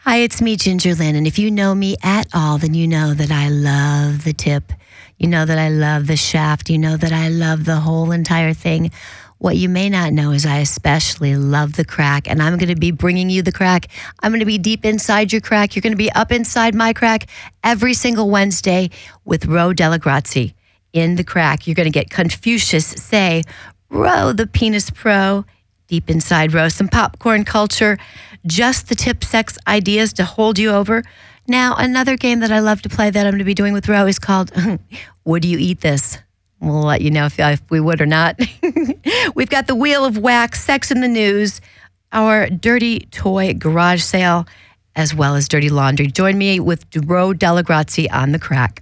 Hi, it's me, Ginger Lynn. And if you know me at all, then you know that I love the tip. You know that I love the shaft. You know that I love the whole entire thing. What you may not know is I especially love the crack, and I'm going to be bringing you the crack. I'm going to be deep inside your crack. You're going to be up inside my crack every single Wednesday with Ro Delagrazie in the crack. You're going to get Confucius say, Ro, the penis pro. Deep inside Ro, some popcorn culture, just the tip sex ideas to hold you over. Now, another game that I love to play that I'm going to be doing with Ro is called Would You Eat This? We'll let you know if we would or not. We've got the Wheel of Wax, Sex in the News, our dirty toy garage sale, as well as dirty laundry. Join me with Ro Delagrazie on the crack.